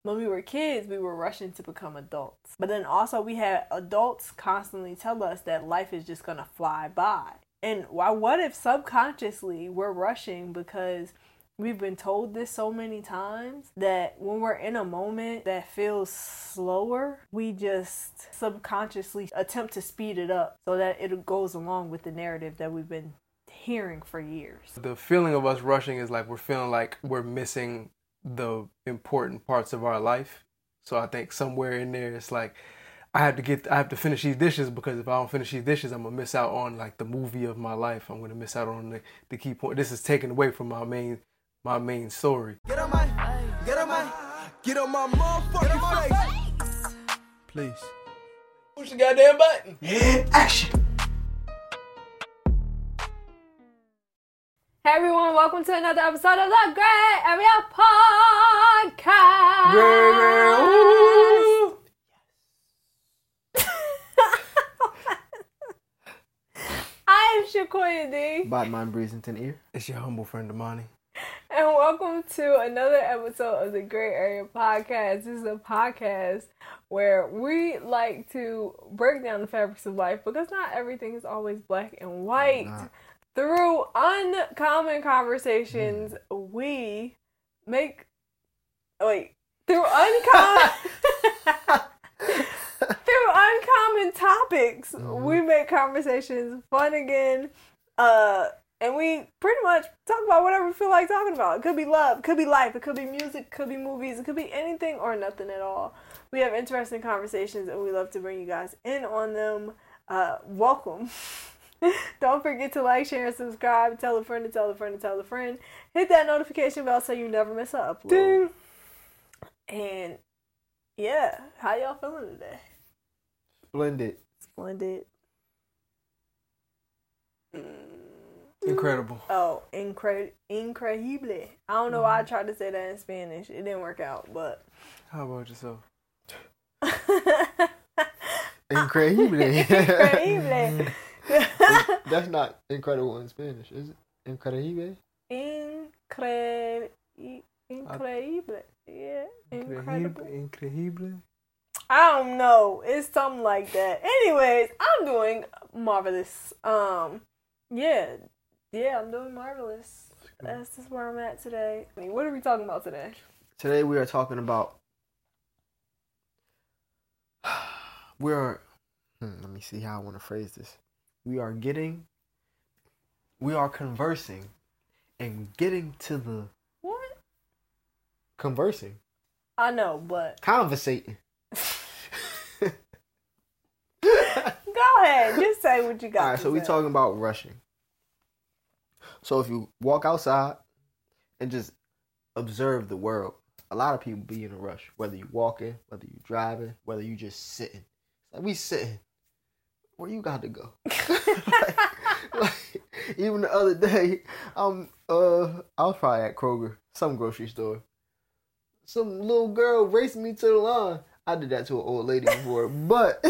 when we were kids, we were rushing to become adults. But then also we had adults constantly tell us that life is just going to fly by. And what if subconsciously we're rushing because we've been told this so many times that when we're in a moment that feels slower, we just subconsciously attempt to speed it up so that it goes along with the narrative that we've been hearing for years. The feeling of us rushing is like we're feeling like we're missing the important parts of our life. So I think somewhere in there it's like I have to finish these dishes, because if I don't finish these dishes, I'm gonna miss out on like the movie of my life. I'm gonna miss out on the key point. This is taken away from my main story. Get on my motherfucking face. Please. Push the goddamn button. Yeah, action. Hey everyone, welcome to another episode of the Gray Area Podcast. I am Shakoya D. Batman Breezington Ear. It's your humble friend Amani. And welcome to another episode of the Gray Area Podcast. This is a podcast where we like to break down the fabrics of life, because not everything is always black and white. Through uncommon conversations, we make... Through uncommon topics, we make conversations fun again. And we pretty much talk about whatever we feel like talking about. It could be love, it could be life, it could be music, it could be movies, it could be anything or nothing at all. We have interesting conversations and we love to bring you guys in on them. Welcome. Don't forget to like, share, and subscribe. Tell a friend to tell a friend to tell a friend. Hit that notification bell so you never miss an upload. Ding. And yeah, how y'all feeling today? Splendid. Incredible. Oh, incredible. I don't know why I tried to say that in Spanish. It didn't work out, but... How about yourself? Increíble. Increíble. That's not incredible in Spanish, is it? Increíble? Increíble. Yeah. Incredible. Increíble. I don't know. It's something like that. Anyways, I'm doing marvelous. Yeah, I'm doing marvelous. That's just where I'm at today. I mean, what are we talking about today? Today we are talking about... let me see how I want to phrase this. We are conversing and getting to the... What? Conversing. I know, but... Conversating. Go ahead. Just say what you got. Alright, so we're talking about rushing. So if you walk outside and just observe the world, a lot of people be in a rush. Whether you walking, whether you driving, whether you just sitting. It's like, we sitting. Where you got to go? like, even the other day, I was probably at Kroger, some grocery store. Some little girl racing me to the line. I did that to an old lady before, but...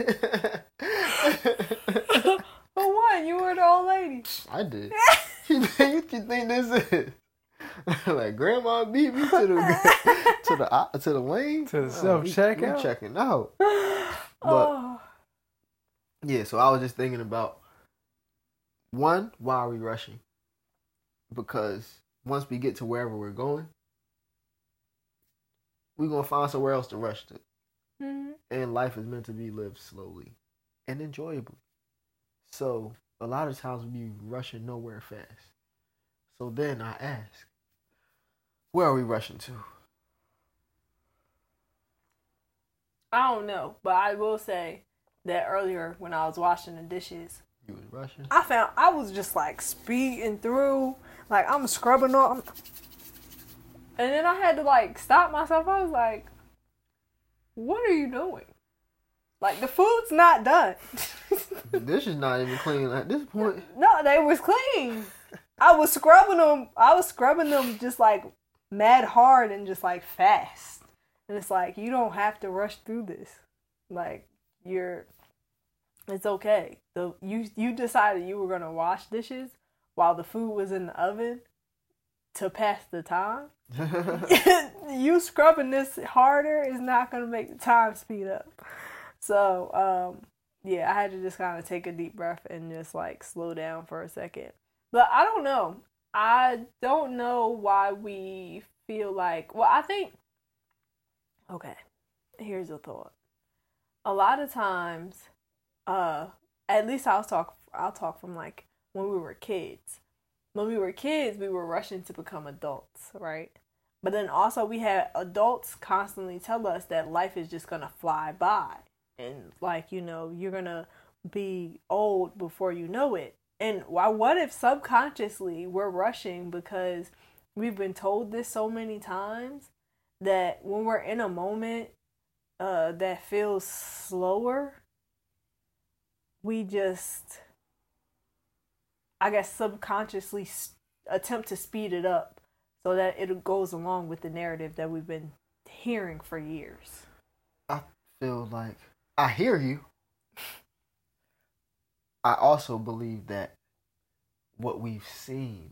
For what? You were the old lady. I did. You think this is? Like, grandma beat me to the lane? To the self-checkout? We checking out. But, yeah, so I was just thinking about, one, why are we rushing? Because once we get to wherever we're going, we're going to find somewhere else to rush to. Mm-hmm. And life is meant to be lived slowly and enjoyably. So, a lot of times we be rushing nowhere fast. So then I ask, where are we rushing to? I don't know, but I will say that earlier when I was washing the dishes, You was rushing? I was just like speeding through, like I'm scrubbing up, and then I had to like stop myself. I was like, what are you doing? Like, the food's not done. The dish is not even clean at this point. No, they was clean. I was scrubbing them just like mad hard and just like fast. And it's like, you don't have to rush through this. Like, it's okay. You decided you were going to wash dishes while the food was in the oven. to pass the time. You scrubbing this harder is not going to make the time speed up. So, yeah, I had to just kind of take a deep breath and just like slow down for a second. But I don't know. I don't know why we feel like, well, I think, okay, here's a thought. A lot of times, at least I'll talk from like when we were kids. When we were kids, we were rushing to become adults, right? But then also we had adults constantly tell us that life is just gonna fly by. And like, you know, you're gonna be old before you know it. And what if subconsciously we're rushing because we've been told this so many times that when we're in a moment that feels slower, we just, I guess, subconsciously attempt to speed it up so that it goes along with the narrative that we've been hearing for years. I feel like I hear you. I also believe that what we've seen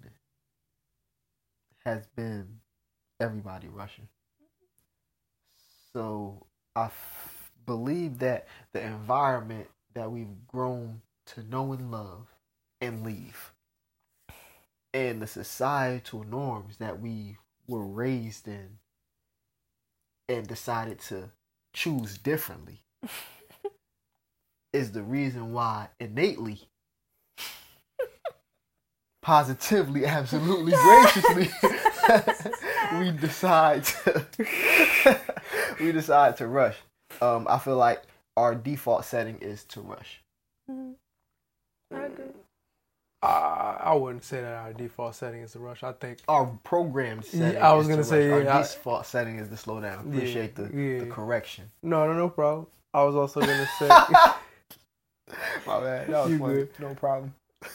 has been everybody rushing. So I believe that the environment that we've grown to know and love and leave, and the societal norms that we were raised in and decided to choose differently is the reason why innately, positively, absolutely, graciously, we decide to rush. I feel like our default setting is to rush. Mm-hmm. I agree. I wouldn't say that our default setting is to rush. I think our programmed setting. I was gonna is to say rush. yeah, Our default setting is to slow down. Appreciate the correction. No problem. I was also gonna say. My bad. That was funny. No problem.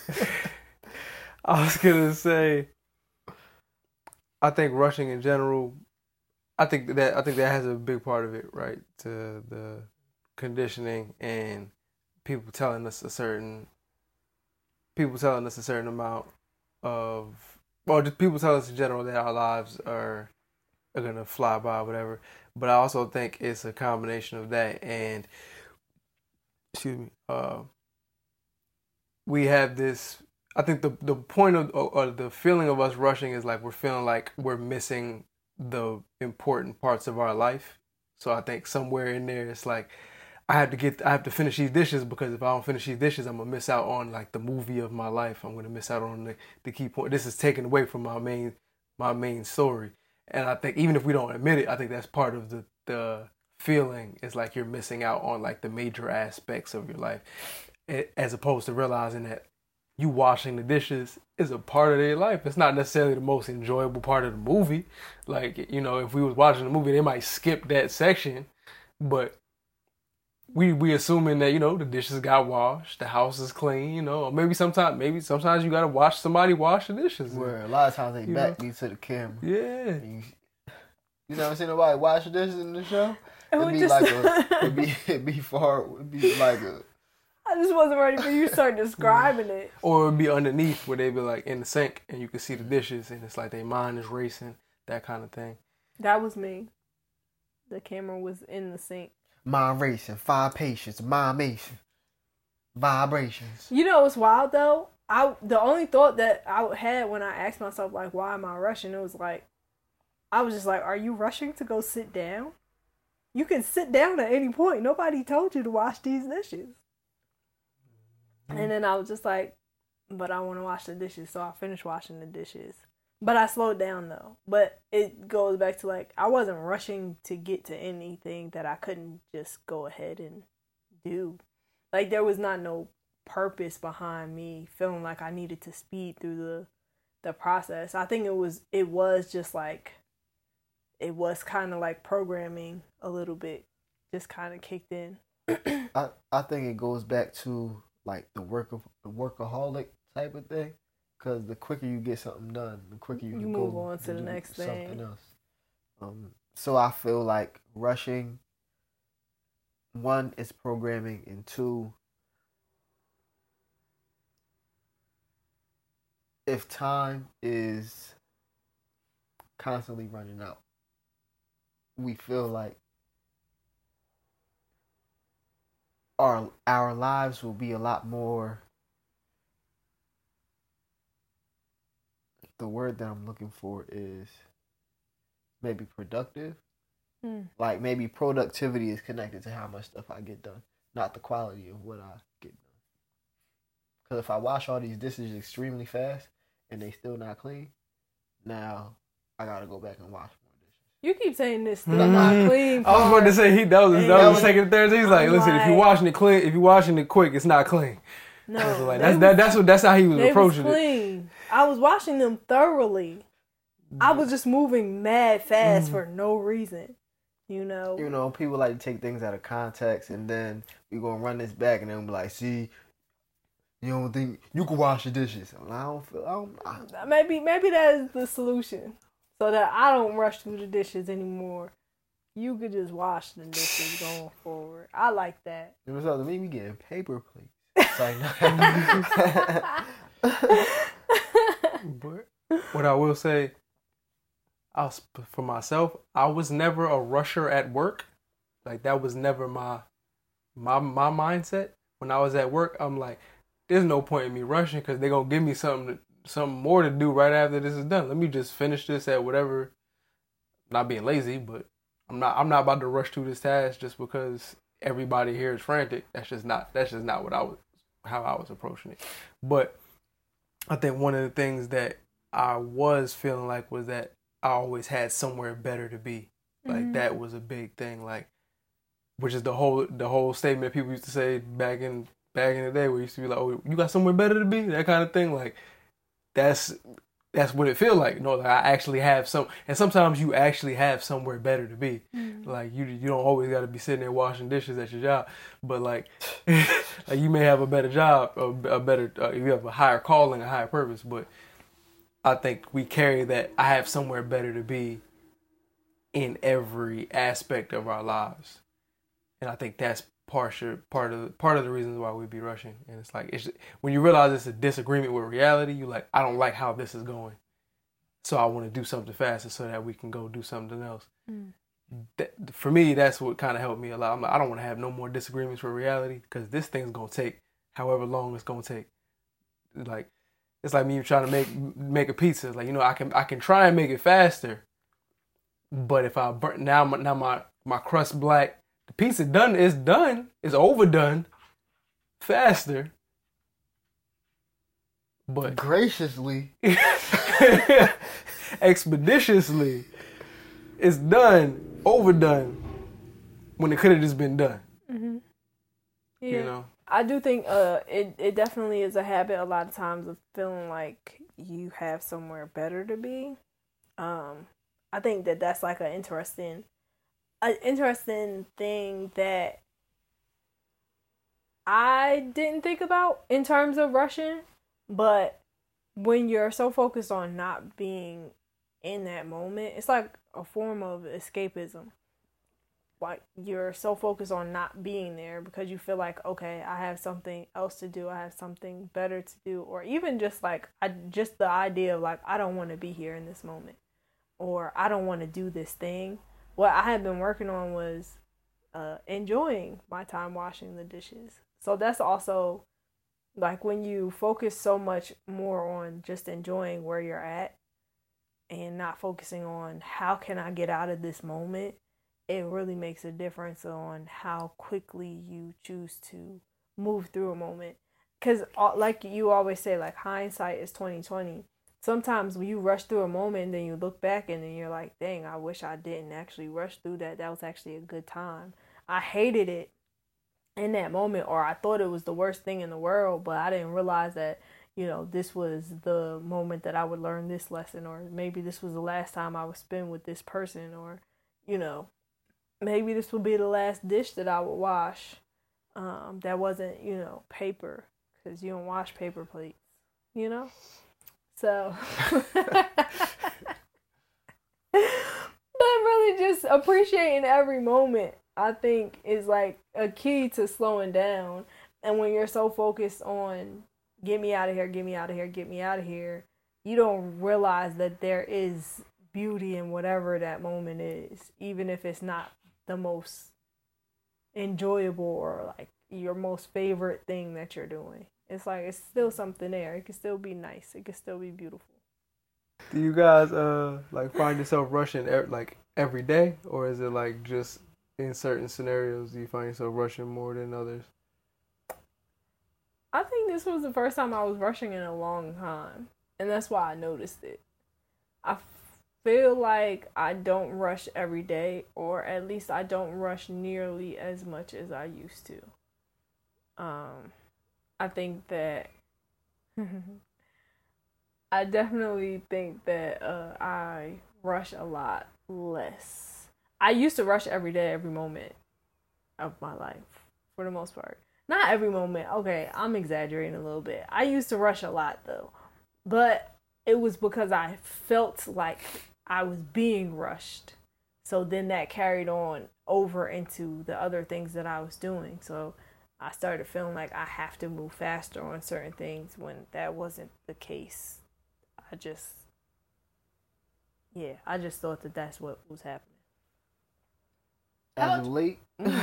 I was gonna say. I think rushing in general. I think that has a big part of it, right? To the conditioning and people telling us a certain amount of, well, just people tell us in general that our lives are gonna fly by, whatever. But I also think it's a combination of that and, excuse me, we have this. I think the point of or the feeling of us rushing is like we're feeling like we're missing the important parts of our life. So I think somewhere in there it's like I have to finish these dishes because if I don't finish these dishes, I'm gonna miss out on like the movie of my life. I'm gonna miss out on the key point. This is taken away from my main story. And I think even if we don't admit it, I think that's part of the feeling. It's like you're missing out on like the major aspects of your life, as opposed to realizing that you washing the dishes is a part of their life. It's not necessarily the most enjoyable part of the movie. Like, you know, if we was watching the movie, they might skip that section, but we assuming that, you know, the dishes got washed, the house is clean, you know, or maybe sometimes you gotta watch somebody wash the dishes. Where a lot of times they back me to the camera. Yeah. You never seen nobody wash the dishes in the show? It'd be like a. I just wasn't ready for you to start describing it. Or it'd be underneath where they'd be like in the sink and you can see the dishes and it's like their mind is racing, that kind of thing. That was me. The camera was in the sink. Mind racing, 5 patience, mind mason, vibrations. You know what's wild though? The only thought that I had when I asked myself like, why am I rushing? It was like, I was just like, are you rushing to go sit down? You can sit down at any point. Nobody told you to wash these dishes. And then I was just like, but I want to wash the dishes, so I finished washing the dishes. But I slowed down though. But it goes back to like, I wasn't rushing to get to anything that I couldn't just go ahead and do. Like there was not no purpose behind me feeling like I needed to speed through the process. I think it was just like, it was kind of like programming a little bit, just kind of kicked in. I think it goes back to like the workaholic type of thing, because the quicker you get something done, the quicker you can move go on to the next thing. Something else. So I feel like rushing, one, is programming, and two, if time is constantly running out, we feel like our lives will be a lot more. The word that I'm looking for is maybe productive. Like maybe productivity is connected to how much stuff I get done, not the quality of what I get done. Because if I wash all these dishes extremely fast and they still not clean, now I gotta go back and wash more dishes. You keep saying this still not clean. I was about to say that was the second Thursday. He's like, listen, if you're washing it clean, if you're washing it quick, it's not clean. No, like, that's how he was approaching it. Clean. I was washing them thoroughly. I was just moving mad fast for no reason. You know, people like to take things out of context, and then we gonna run this back, and then be like, see, you don't think you can wash the dishes? Maybe that is the solution, so that I don't rush through the dishes anymore. You could just wash the dishes going forward. I like that. It was up to me. We getting paper plates. It's like, but what I will say, for myself, I was never a rusher at work. Like that was never my mindset. When I was at work, I'm like, there's no point in me rushing because they're gonna give me something more to do right after this is done. Let me just finish this at whatever. Not being lazy, but I'm not about to rush through this task just because everybody here is frantic. That's just not how I was approaching it. But I think one of the things that I was feeling like was that I always had somewhere better to be. Like that was a big thing. Like, which is the whole statement that people used to say back in the day, where you used to be like, "Oh, you got somewhere better to be," that kind of thing. Like, that's what it feels like. Like I actually have and sometimes you actually have somewhere better to be. Like you don't always got to be sitting there washing dishes at your job, but like, like you may have a better job, a better, you have a higher calling, a higher purpose, but I think we carry that I have somewhere better to be in every aspect of our lives. And I think that's part of the reasons why we be rushing. And it's like, when you realize it's a disagreement with reality, you like, I don't like how this is going. So I want to do something faster so that we can go do something else. For me, that's what kind of helped me a lot. I'm like, I don't want to have no more disagreements with reality because this thing's going to take however long it's going to take. Like, it's like me trying to make a pizza. Like, I can try and make it faster, but if I burn now my crust black, the pizza is overdone faster. But graciously, expeditiously, it's overdone when it could have just been done. Yeah. I do think it definitely is a habit a lot of times of feeling like you have somewhere better to be. I think that's like an interesting thing that I didn't think about in terms of rushing, but when you're so focused on not being in that moment, it's like a form of escapism. Like you're so focused on not being there because you feel like, okay, I have something else to do, I have something better to do, or even just like just the idea of like, I don't want to be here in this moment, or I don't want to do this thing. What I had been working on was enjoying my time washing the dishes. So that's also like when you focus so much more on just enjoying where you're at and not focusing on how can I get out of this moment, it really makes a difference on how quickly you choose to move through a moment. Because like you always say, like hindsight is 20/20. Sometimes when you rush through a moment, then you look back and then you're like, dang, I wish I didn't actually rush through that. That was actually a good time. I hated it in that moment, or I thought it was the worst thing in the world, but I didn't realize that, this was the moment that I would learn this lesson, or maybe this was the last time I would spend with this person, or, maybe this would be the last dish that I would wash that wasn't, paper, because you don't wash paper plates, So, but really just appreciating every moment, I think, is like a key to slowing down. And when you're so focused on get me out of here, get me out of here, get me out of here, you don't realize that there is beauty in whatever that moment is, even if it's not the most enjoyable or like your most favorite thing that you're doing. It's like it's still something there. It can still be nice. It can still be beautiful. Do you guys like find yourself rushing like every day, or is it like just in certain scenarios do you find yourself rushing more than others? I think this was the first time I was rushing in a long time, and that's why I noticed it. I feel like I don't rush every day, or at least I don't rush nearly as much as I used to. I think that I definitely think that I rush a lot less. I used to rush every day, every moment of my life, for the most part. Not every moment. Okay, I'm exaggerating a little bit. I used to rush a lot, though. But it was because I felt like I was being rushed. So then that carried on over into the other things that I was doing. So I started feeling like I have to move faster on certain things when that wasn't the case. I just thought that that's what was happening. As of late,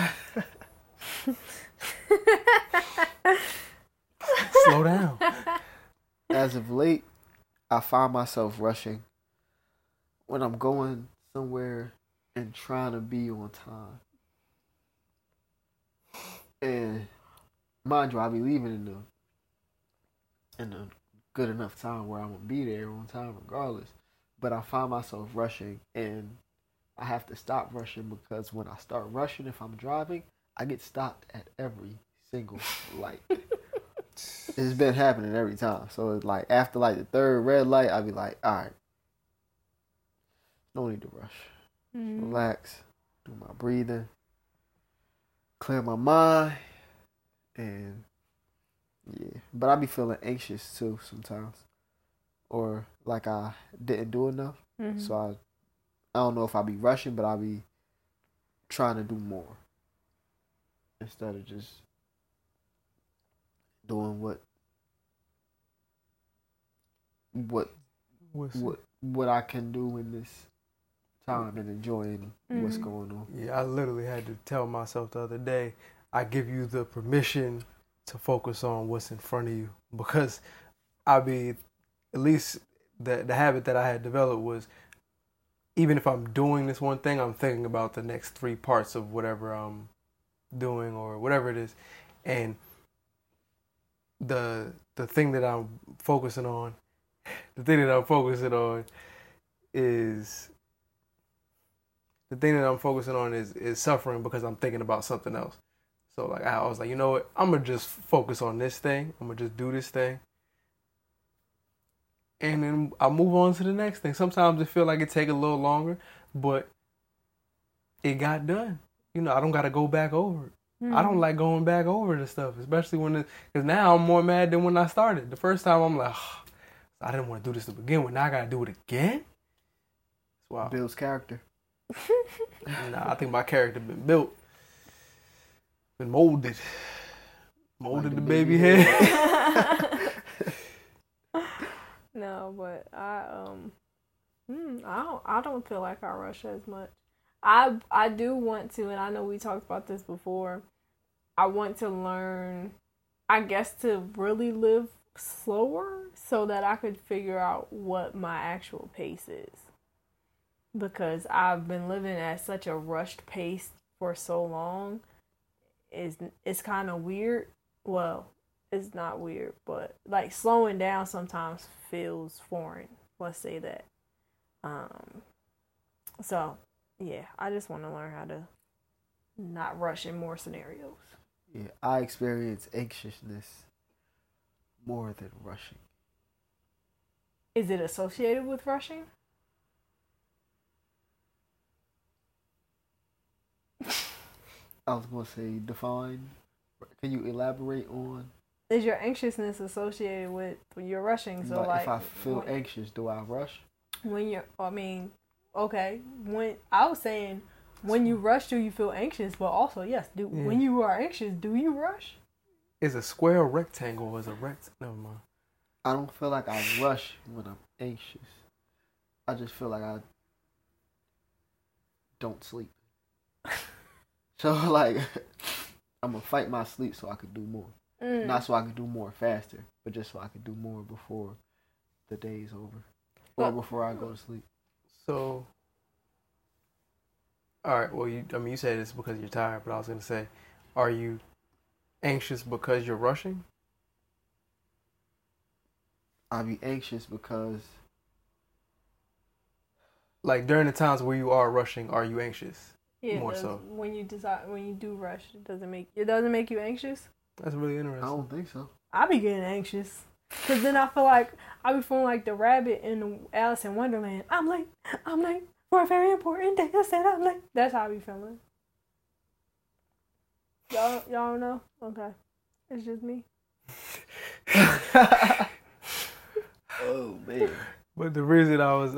Slow down. as of late, I find myself rushing when I'm going somewhere and trying to be on time. And mind you, I'll be leaving in a good enough time where I'm gonna be there on time regardless. But I find myself rushing, and I have to stop rushing because when I start rushing, if I'm driving, I get stopped at every single light. It's been happening every time. So it's like after like the third red light, I'll be like, all right, no need to rush. Relax, do my breathing, clear my mind, and yeah. But I be feeling anxious too sometimes, or like I didn't do enough. So I don't know if I'll be rushing, but I'll be trying to do more instead of just doing what I can do in this time and enjoying what's going on. Yeah, I literally had to tell myself the other day, I give you the permission to focus on what's in front of you, because at least the habit that I had developed was, even if I'm doing this one thing, I'm thinking about the next 3 parts of whatever I'm doing or whatever it is. And the thing that I'm focusing on is suffering because I'm thinking about something else. So like I was like, you know what? I'm gonna just focus on this thing. I'm gonna just do this thing, and then I'll move on to the next thing. Sometimes it feel like it take a little longer, but it got done. You know, I don't gotta go back over it. I don't like going back over the stuff, especially because now I'm more mad than when I started. The first time I'm like, oh, I didn't want to do this to begin with. Now I gotta do it again. Wow. Builds character. Nah, I think my character been built, been molded like the baby head. No, but I don't feel like I rush as much. I do want to, and I know we talked about this before. I want to learn, I guess, to really live slower so that I could figure out what my actual pace is. Because I've been living at such a rushed pace for so long. It's kind of weird. Well, it's not weird, but like slowing down sometimes feels foreign. Let's say that. So yeah, I just want to learn how to not rush in more scenarios. Yeah, I experience anxiousness more than rushing. Is it associated with rushing? I was going to say define. Can you elaborate on? Is your anxiousness associated with when you're rushing? So like if I feel anxious, do I rush? Okay. When I was saying, when you rush, do you feel anxious? But also, yes, when you are anxious, do you rush? Is a square or rectangle? Or is a rectangle? Never mind. I don't feel like I rush when I'm anxious. I just feel like I don't sleep. So like, I'm gonna fight my sleep so I could do more. Not so I could do more faster, but just so I could do more before the day's over, or before I go to sleep. So, all right. Well, you said it's because you're tired, but I was gonna say, are you anxious because you're rushing? I'll be anxious because, like, during the times where you are rushing, are you anxious? Yeah, more so. When you do rush, it doesn't make you anxious. That's really interesting. I don't think so. I be getting anxious. Cause then I be feeling like the rabbit in Alice in Wonderland. I'm late for a very important day. I said I'm late. That's how I be feeling. Y'all don't know? Okay. It's just me. Oh man. But the reason I was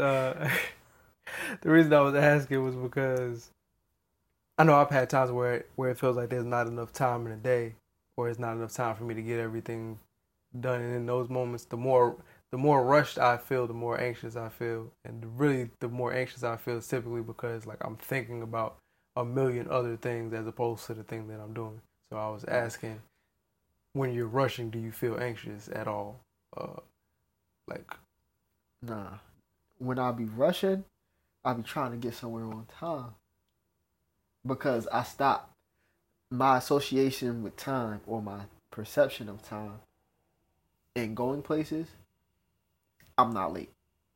asking was because I know I've had times where it feels like there's not enough time in a day, or it's not enough time for me to get everything done. And in those moments, the more rushed I feel, the more anxious I feel. And really, the more anxious I feel is typically because like I'm thinking about a million other things as opposed to the thing that I'm doing. So I was asking, when you're rushing, do you feel anxious at all? Nah. When I be rushing, I be trying to get somewhere on time. Because I stop my association with time, or my perception of time in going places, I'm not late.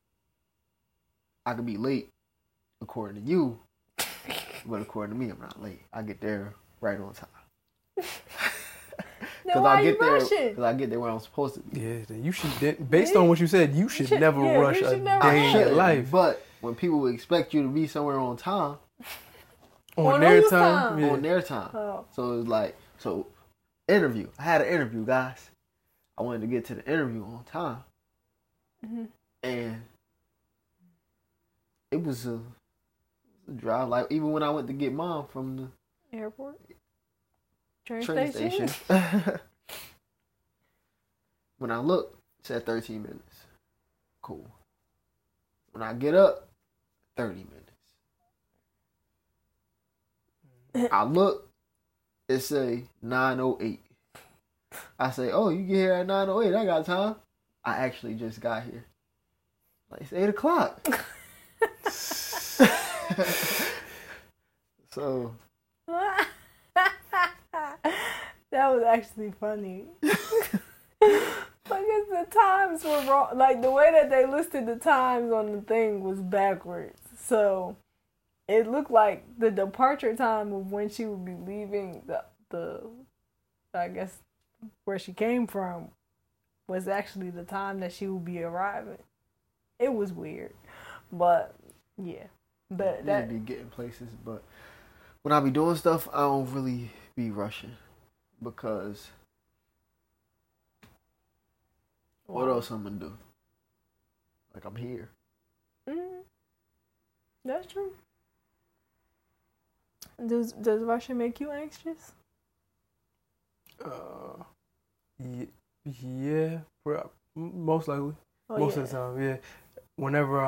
I could be late according to you, but according to me, I'm not late. I get there right on time. Then why are you rushing? Because I get there when I'm supposed to be. Yeah, you should. Based on what you said, you should never rush a day in your life. But when people expect you to be somewhere on time, on their time. On their time. Oh. So it's like, interview. I had an interview, guys. I wanted to get to the interview on time. Mm-hmm. And it was a drive. Like, even when I went to get mom from the airport, train station. When I looked, it said 13 minutes. Cool. When I get up, 30 minutes. I look, it say 9:08. I say, oh, you get here at 9:08. I got time. I actually just got here. Like, it's 8 o'clock. So. That was actually funny. Because the times were wrong. Like, the way that they listed the times on the thing was backwards. So, it looked like the departure time of when she would be leaving the I guess, where she came from was actually the time that she would be arriving. It was weird. But, yeah. But that be getting places, but when I be doing stuff, I don't really be rushing. Because what else I'm gonna do? Like, I'm here. Mm-hmm. That's true. Does rushing make you anxious? Yeah, most likely. Most of the time, yeah. Whenever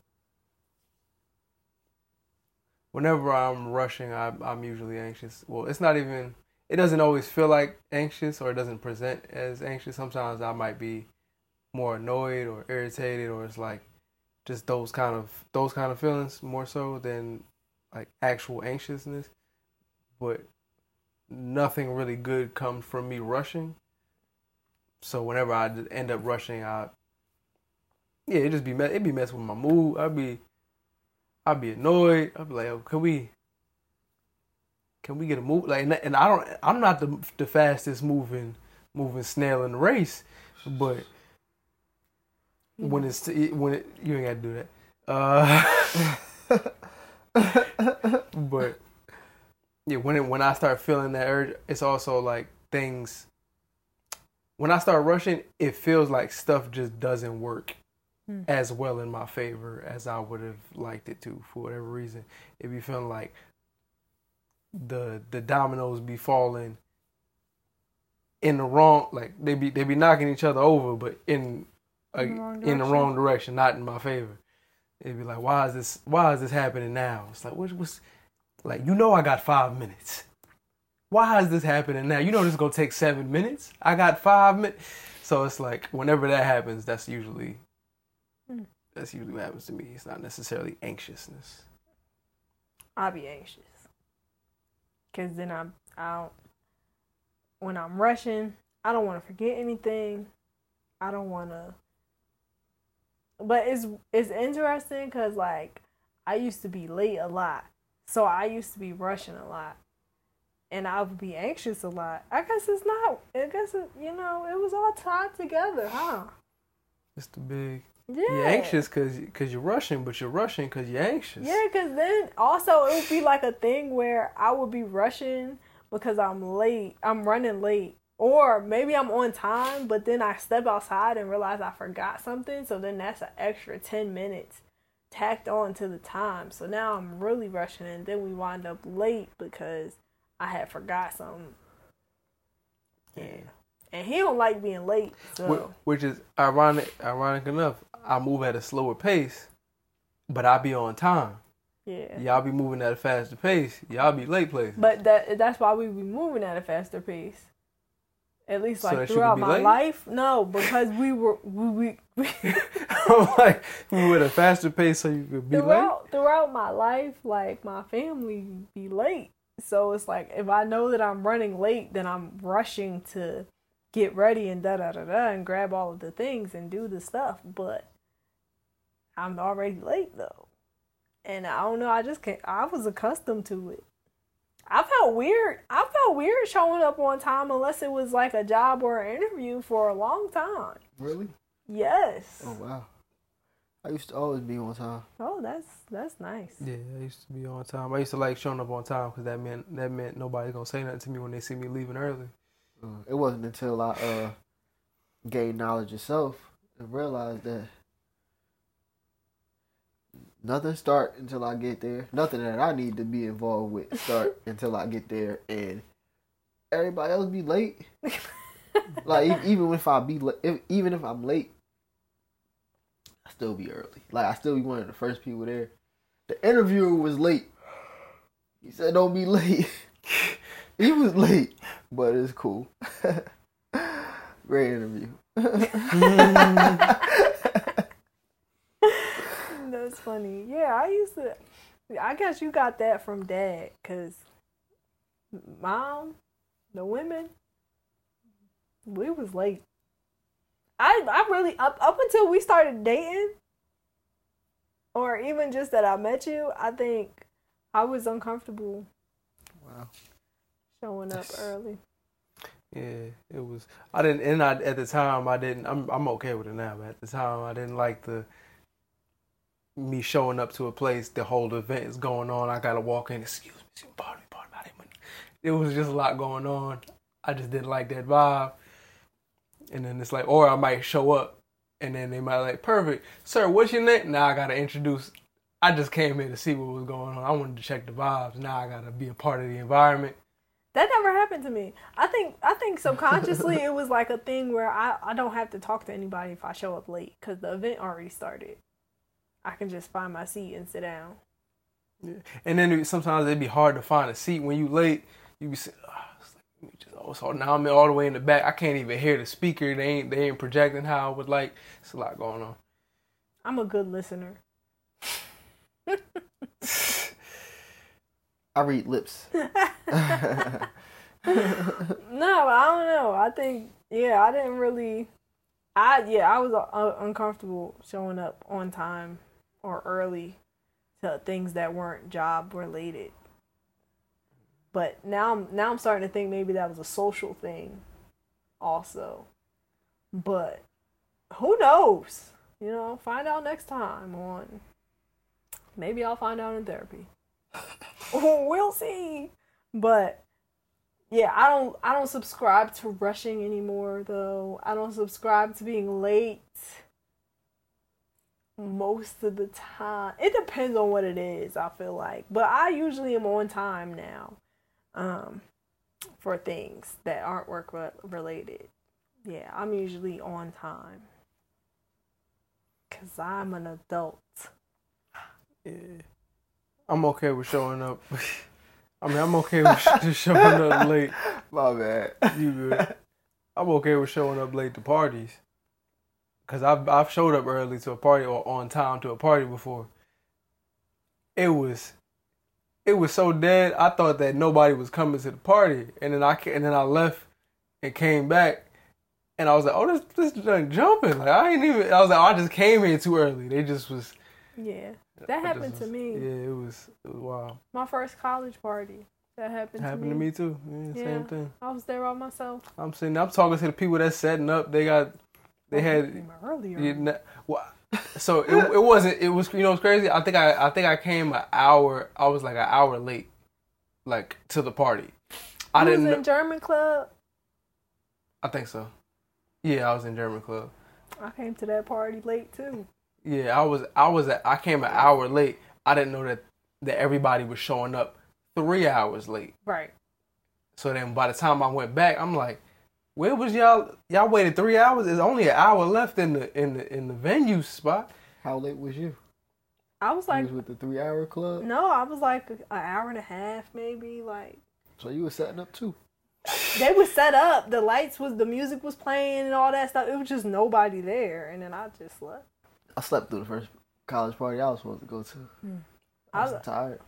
I'm rushing, I'm usually anxious. Well, it's not even. It doesn't always feel like anxious, or it doesn't present as anxious. Sometimes I might be more annoyed or irritated, or it's like just those kind of feelings more so than like actual anxiousness. But nothing really good comes from me rushing. So whenever I end up rushing, it'd be messing with my mood. I'd be annoyed. I'd be like, oh, can we get a move? Like, and I'm not the fastest moving snail in the race, but when you ain't got to do that. But yeah, when I start feeling that urge, it's also like things. When I start rushing, it feels like stuff just doesn't work as well in my favor as I would have liked it to, for whatever reason. It be feeling like the dominoes be falling in the wrong, like they be knocking each other over, but in the wrong direction, not in my favor. It'd be like, why is this happening now? It's like, what's like, I got 5 minutes. Why is this happening now? This is gonna take 7 minutes. I got 5 minutes. So it's like, whenever that happens, that's usually what happens to me. It's not necessarily anxiousness. I'll be anxious. Cause then when I'm rushing, I don't want to forget anything. I don't want to. But it's interesting because, like, I used to be late a lot. So I used to be rushing a lot. And I would be anxious a lot. I guess it's not. I guess, it was all tied together, huh? It's the big... Yeah. You're anxious because you're rushing, but you're rushing because you're anxious. Yeah, because then also it would be like a thing where I would be rushing because I'm late. I'm running late. Or maybe I'm on time, but then I step outside and realize I forgot something. So then that's an extra 10 minutes tacked on to the time. So now I'm really rushing, and then we wind up late because I had forgot something. Yeah. And he don't like being late. So. Which is ironic enough. I move at a slower pace, but I be on time. Yeah. Y'all be moving at a faster pace. Y'all be late places. But that's why we be moving at a faster pace. At least like throughout my life. No, because we I'm like, we were at a faster pace so you could be late? Throughout my life, like, my family be late. So it's like, if I know that I'm running late, then I'm rushing to get ready and and grab all of the things and do the stuff. But I'm already late, though. And I don't know, I was accustomed to it. I felt weird showing up on time unless it was like a job or an interview for a long time. Really? Yes. Oh, wow. I used to always be on time. Oh, that's nice. Yeah, I used to be on time. I used to like showing up on time because that meant nobody's gonna say nothing to me when they see me leaving early. It wasn't until I gained knowledge of self and realized that nothing start until I get there. Nothing that I need to be involved with start until I get there, and everybody else be late. Like even if I'm late, I still be early. Like I still be one of the first people there. The interviewer was late. He said, "Don't be late." He was late, but it's cool. Great interview. That's funny. Yeah, I guess you got that from Dad, because Mom, the women, we was late. I really, up until we started dating, or even just that I met you, I think I was uncomfortable. Wow. Showing up early. Yeah, it was. At the time, I didn't. I'm okay with it now, but at the time, I didn't like me showing up to a place, the whole event is going on. I gotta walk in. Excuse me, pardon me. It was just a lot going on. I just didn't like that vibe. And then it's like, or I might show up, and then they might like, perfect, sir. What's your name? Now I gotta introduce. I just came here to see what was going on. I wanted to check the vibes. Now I gotta be a part of the environment. That never happened to me. I think subconsciously it was like a thing where I don't have to talk to anybody if I show up late because the event already started. I can just find my seat and sit down. Yeah. And then sometimes it'd be hard to find a seat when you late. You be saying, so now I'm all the way in the back. I can't even hear the speaker. They ain't projecting how I would like. It's a lot going on. I'm a good listener. I read lips. No, I don't know. I think, I didn't really. I was uncomfortable showing up on time or early to things that weren't job related. But now I'm starting to think maybe that was a social thing also. But who knows? Find out next time on. Maybe I'll find out in therapy. We'll see. But yeah, I don't subscribe to rushing anymore though. I don't subscribe to being late most of the time. It depends on what it is, I feel like. But I usually am on time now. For things that aren't work related. Yeah, I'm usually on time. 'Cause I'm an adult. Yeah. I'm okay with showing up. I mean, I'm okay with just showing up late. My bad. You good? I'm okay with showing up late to parties. Cause I've showed up early to a party or on time to a party before. It was so dead. I thought that nobody was coming to the party, and then I left and came back, and I was like, oh, this like jumping. Like I was like, oh, I just came here too early. They just was. Yeah, that happened to me. Yeah, it was wild. My first college party. That happened to to me too. Yeah, same thing. I was there by myself. I'm talking to the people that's setting up. They had earlier. So it wasn't. It was, you know, it's crazy. I think I came an hour. I was like an hour late, like to the party. I didn't. Was in German club. I think so. Yeah, I was in German club. I came to that party late too. Yeah, I came an hour late. I didn't know that everybody was showing up 3 hours late. Right. So then by the time I went back, I'm like, where was y'all? Y'all waited 3 hours. There's only an hour left in the venue spot. How late was you? I was like, you was with the 3 hour club? No, I was like an hour and a half, maybe. Like, so you were setting up too? They was set up. The music was playing and all that stuff. It was just nobody there, and then I just slept. I slept through the first college party I was supposed to go to. I was tired.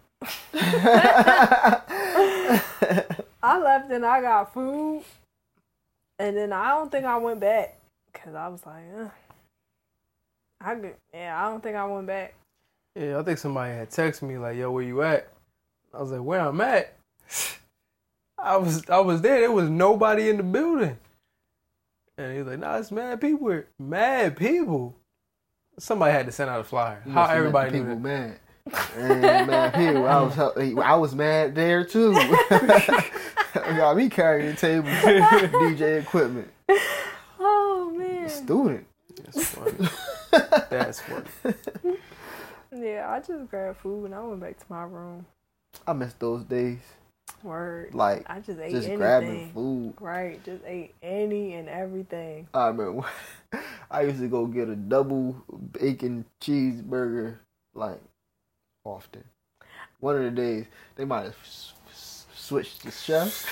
I left and I got food, and then I don't think I went back because I was like, I don't think I went back. Yeah, I think somebody had texted me like, "Yo, where you at?" I was like, "Where I'm at." I was there. There was nobody in the building, and he was like, "Nah, it's mad people here. Mad people." Somebody had to send out a flyer. How everybody knew that? Mad. Mad people. I was mad there too. Got me carrying the table, DJ equipment. Oh man. Student. That's funny. That's funny. Yeah, I just grabbed food and I went back to my room. I miss those days. Word. Like, I just ate just anything. grabbing food. Right, just ate any and everything. I remember I used to go get a double bacon cheeseburger, like, often. One of the days, they might have switched the chef.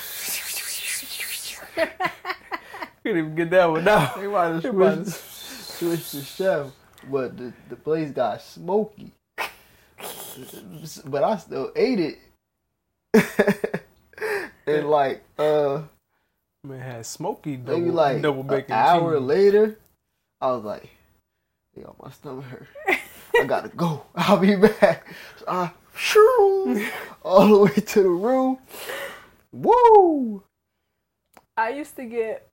Couldn't even get that one out. They might have switched the chef, but the place got smoky. But I still ate it. And like man, had smoky maybe like double bacon an hour cheese. later, I was like, yo, my stomach hurt. I gotta go. I'll be back. So I shoo all the way to the room. Woo! I used to get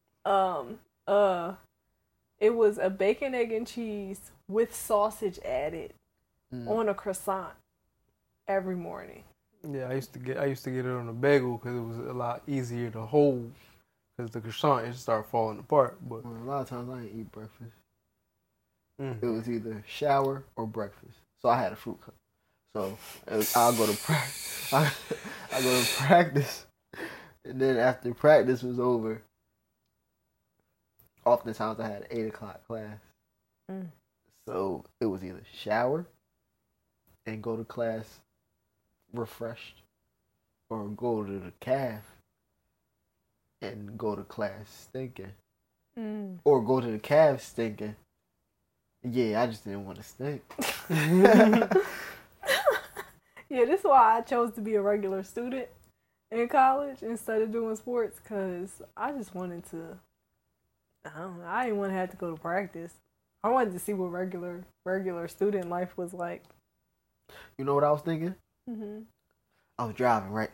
it was a bacon, egg, and cheese with sausage added on a croissant every morning. Yeah, I used to get it on a bagel because it was a lot easier to hold because the croissant it start falling apart. But a lot of times I didn't eat breakfast. It was either shower or breakfast. So I had a fruit cup. So I'll go to practice. I go to practice, and then after practice was over, oftentimes I had an 8 o'clock class. So it was either shower and go to class refreshed, or go to the calf and go to class stinking, or go to the calf stinking. Yeah, I just didn't want to stink. Yeah, this is why I chose to be a regular student in college instead of doing sports, because I just wanted to, I didn't want to have to go to practice. I wanted to see what regular student life was like. You know what I was thinking? I was driving, right?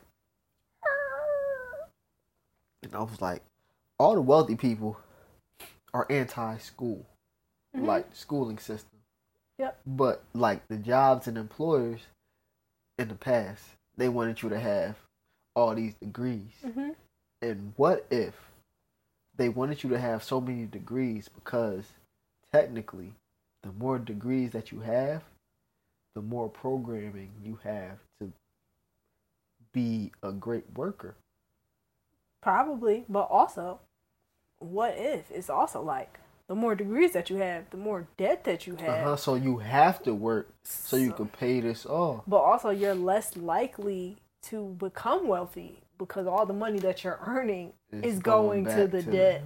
And I was like, all the wealthy people are anti-school, like schooling system. Yep. But like the jobs and employers in the past, they wanted you to have all these degrees. And what if they wanted you to have so many degrees because technically the more degrees that you have, the more programming you have to be a great worker. Probably, but also, what if it's also like the more degrees that you have, the more debt that you have. So you have to work so you can pay this off. But also, you're less likely to become wealthy because all the money that you're earning is going to the debt.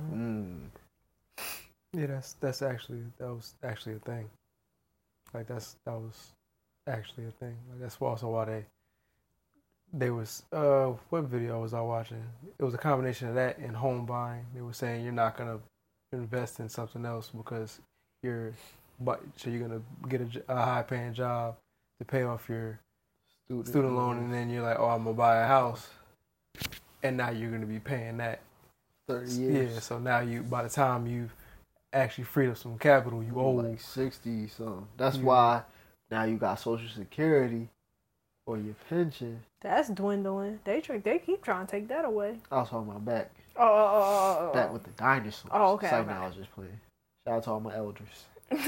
Yeah, that was actually a thing. Like that was actually a thing. Like that's also why they was what video was I watching? It was a combination of that and home buying. They were saying you're not gonna invest in something else because you're gonna get a high paying job to pay off your student loan, and then you're like, oh, I'm gonna buy a house, and now you're gonna be paying that 30 years. Yeah, so now by the time you've actually freed up some capital, you owe like 60 something. That's why now you got Social Security or your pension. That's dwindling. They keep trying to take that away. I was talking about back. Oh. Back with the dinosaurs. Oh, okay. It's now I was just playing. Shout out to all my elders.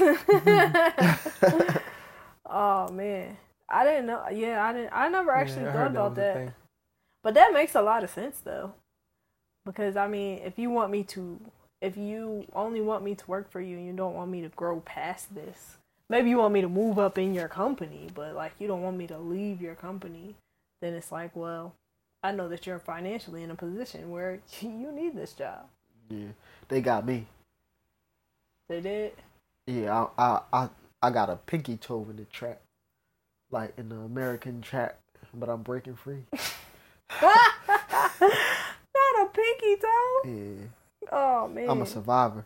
Oh man, I didn't know. Yeah, I never actually thought about that. But that makes a lot of sense though, because I mean, if you only want me to work for you and you don't want me to grow past this, maybe you want me to move up in your company, but like you don't want me to leave your company, then it's like, well, I know that you're financially in a position where you need this job. Yeah, they got me. They did? Yeah, I got a pinky toe in the track, like in the American track, but I'm breaking free. Not a pinky toe? Yeah. Oh, man. I'm a survivor.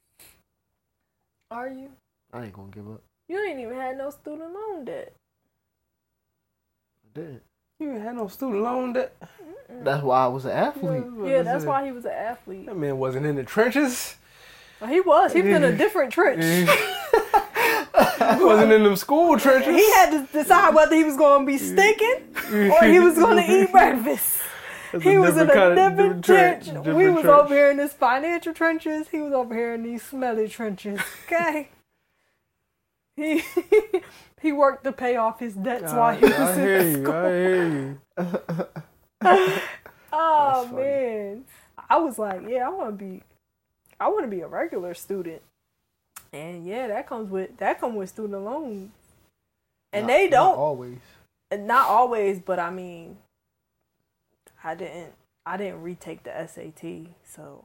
Are you? I ain't gonna give up. You ain't even had no student loan debt. I didn't. You ain't had no student loan debt? That's why I was an athlete. Yeah, that's why he was an athlete. That man wasn't in the trenches. Oh, he was. He was in a different trench. He wasn't in them school trenches. He had to decide whether he was going to be stinking or he was going to eat breakfast. He was in a different trench. We was over here in this financial trenches. He was over here in these smelly trenches. Okay. He worked to pay off his debts while he was in school. I hear you. Oh man. I was like, yeah, I want to be a regular student. And yeah, that comes with student loans. And they don't not always. Not always, but I mean, I didn't retake the SAT, so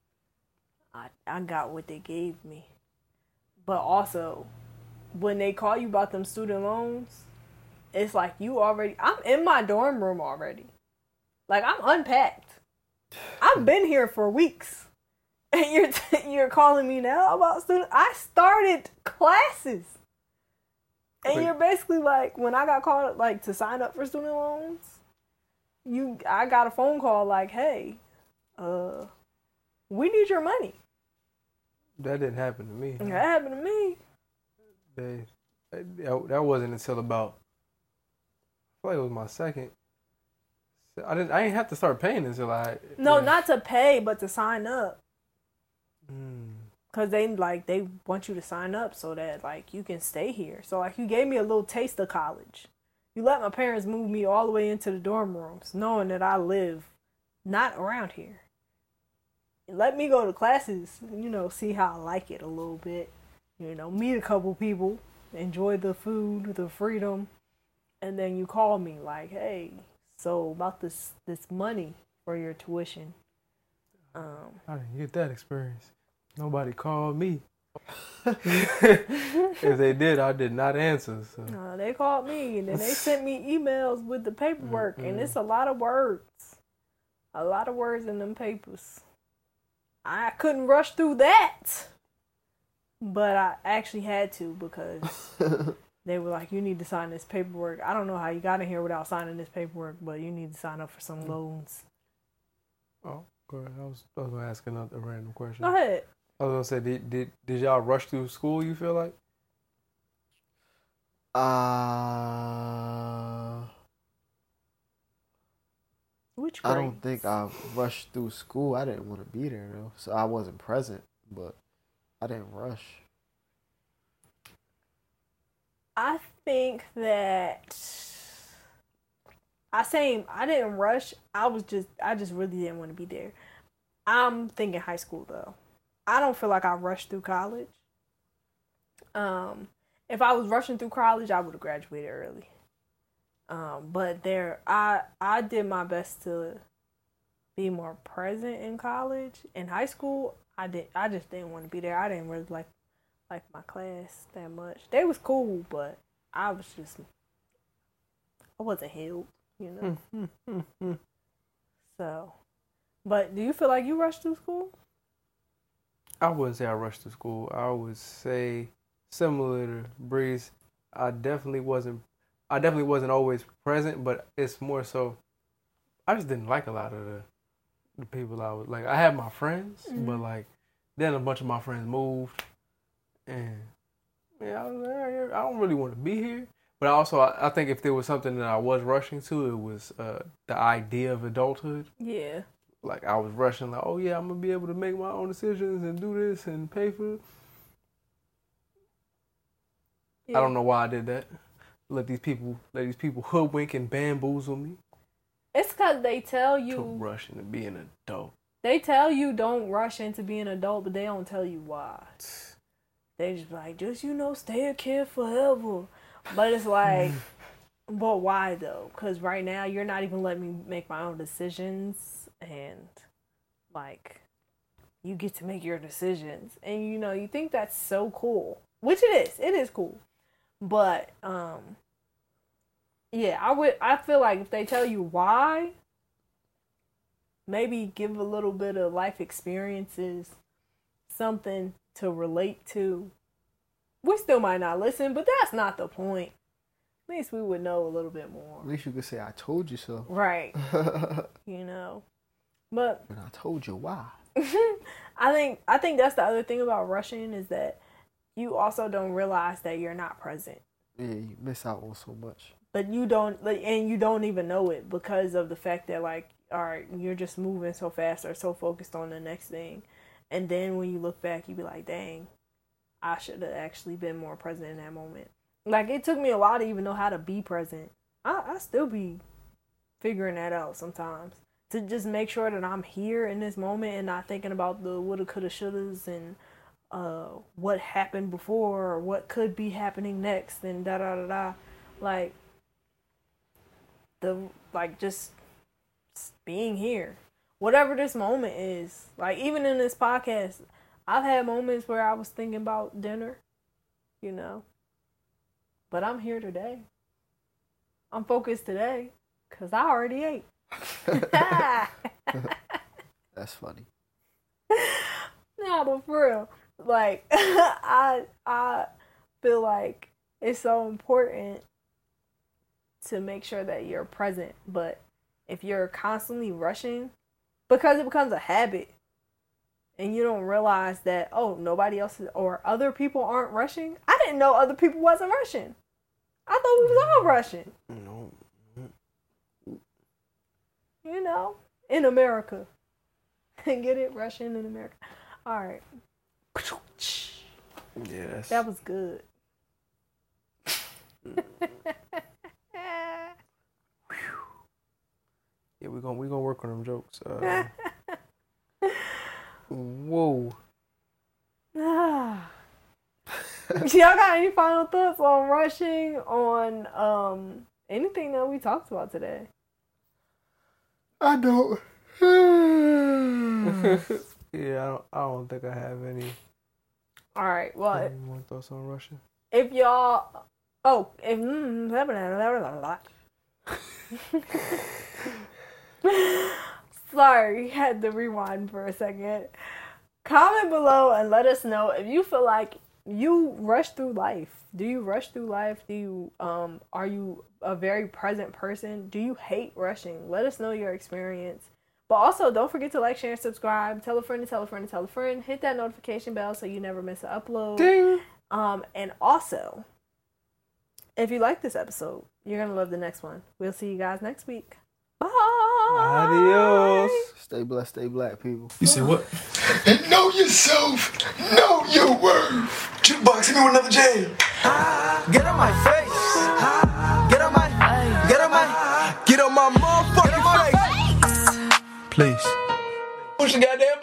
I got what they gave me. But also, when they call you about them student loans, it's like I'm in my dorm room already. Like, I'm unpacked. I've been here for weeks. And you're calling me now about student. I started classes. And you're basically like, when I got called like to sign up for student loans, I got a phone call like, hey, we need your money. That didn't happen to me. That happened to me. That wasn't until about, I feel like it was my second. I didn't have to start paying until No, not to pay, but to sign up. Mm. Cause they want you to sign up so that like you can stay here. So like you gave me a little taste of college. You let my parents move me all the way into the dorm rooms, knowing that I live not around here. Let me go to classes, see how I like it a little bit. Meet a couple people, enjoy the food, the freedom, and then you call me like, hey, so about this money for your tuition. I didn't get that experience. Nobody called me. If they did, I did not answer. So. They called me, and then they sent me emails with the paperwork, and it's a lot of words. A lot of words in them papers. I couldn't rush through that, but I actually had to because they were like, you need to sign this paperwork. I don't know how you got in here without signing this paperwork, but you need to sign up for some loans. Oh, go ahead. I was going to ask a random question. Go ahead. I was going to say, did y'all rush through school, you feel like? Which grades? I don't think I rushed through school. I didn't want to be there, though. So I wasn't present, but I didn't rush. I think that I didn't rush. I just really didn't want to be there. I'm thinking high school though. I don't feel like I rushed through college. If I was rushing through college, I would have graduated early. But I did my best to be more present in college. In high school, I just didn't want to be there. I didn't really like my class that much. They was cool, but I wasn't healed, you know. So, but do you feel like you rushed through school? I wouldn't say I rushed through school. I would say similar to Breeze. I definitely wasn't always present, but it's more so I just didn't like a lot of the people I was like. I had my friends, but like then a bunch of my friends moved, and yeah, I was like, I don't really want to be here. But also, I think if there was something that I was rushing to, it was the idea of adulthood. Yeah. Like I was rushing, like, oh yeah, I'm gonna be able to make my own decisions and do this and pay for it. Yeah. I don't know why I did that. Let these people hoodwink and bamboozle me. It's because they tell you to rush into being an adult. They tell you don't rush into being an adult, but they don't tell you why. They just like, stay a kid forever. But it's like, but why though? Because right now you're not even letting me make my own decisions, and like, you get to make your decisions, and you think that's so cool, which it is. It is cool, but yeah, I feel like if they tell you why, maybe give a little bit of life experiences, something to relate to. We still might not listen, but that's not the point. At least we would know a little bit more. At least you could say, I told you so. Right. But and I told you why. I think that's the other thing about rushing is that you also don't realize that you're not present. Yeah, you miss out on so much. But you don't even know it because of the fact that, like, all right, you're just moving so fast or so focused on the next thing. And then when you look back, you be like, dang, I should have actually been more present in that moment. Like, it took me a while to even know how to be present. I still be figuring that out sometimes. To just make sure that I'm here in this moment and not thinking about the woulda, coulda, shouldas and what happened before or what could be happening next and da-da-da-da. Just being here. Whatever this moment is. Like, even in this podcast, I've had moments where I was thinking about dinner, but I'm here today. I'm focused today because I already ate. That's funny. No, but for real, like, I feel like it's so important to make sure that you're present, but if you're constantly rushing, because it becomes a habit, and you don't realize that, nobody else is, or other people aren't rushing. I didn't know other people wasn't rushing. I thought we was all rushing. No. In America. Get it? Rushing in America. All right. Yes. That was good. Yeah, we're gonna work on them jokes. Whoa. Y'all got any final thoughts on rushing, on anything that we talked about today? I don't. Yeah, I don't think I have any. All right, well, any more thoughts on rushing? If y'all, sorry, had to rewind for a second. Comment below and let us know if you feel like you rush through life. Do you rush through life? Do you are you a very present person? Do you hate rushing? Let us know your experience. But also, don't forget to like, share, and subscribe. Tell a friend to tell a friend to tell a friend. Hit that notification bell so you never miss an upload. Ding. And also, if you like this episode, you're gonna love the next one. We'll see you guys next week. Bye. Adios. Stay blessed, stay black, people. You say what? Know yourself. Know your worth. Jukebox, hit me with another jam. Get on my face. Get on my motherfucking face. Please. Push the goddamn